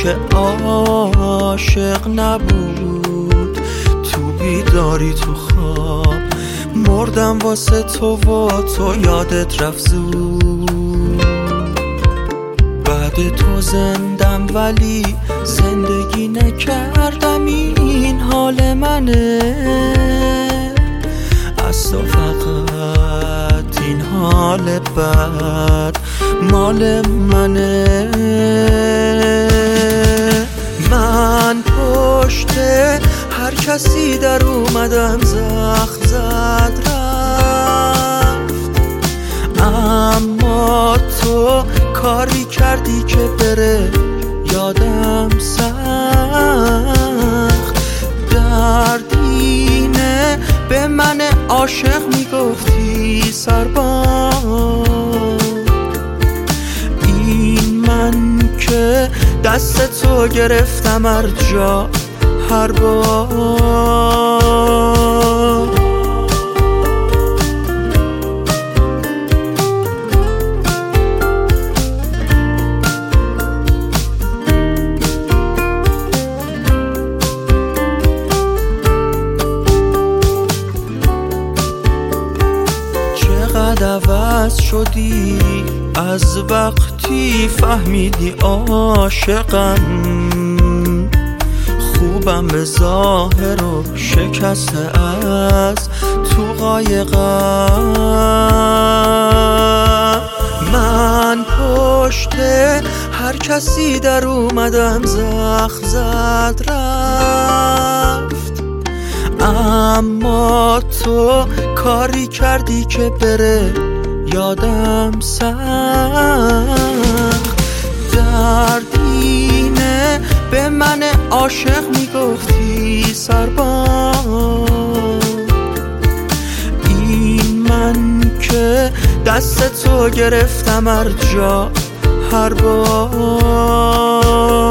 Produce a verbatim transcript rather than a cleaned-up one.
که عاشق نبود، تو بیداری تو خواب مردم واسه تو و تو یادت رفت زود. بعد تو زندم ولی زندگی نکردم، این حال منه، از تو فقط این حال بد مال منه. من پشت هر کسی در اومدم زخم زد رفت، اما تو کاری کردی که بره یادم سخت. دردینه به من عاشق میگفتی سرباز، این من که دست تو گرفتم هر جا هر بار. چقدر عوض شدی از وقتی فهمیدی عاشقم، خوبم به ظاهر و شکسته از تو قایقم. من پشت هر کسی در اومدم زخم زد رفت، اما تو کاری کردی که بره یادم سخت. دردینه به من عاشق میگفتی سرباز، این من که دست تو گرفتم هر جا هر بار.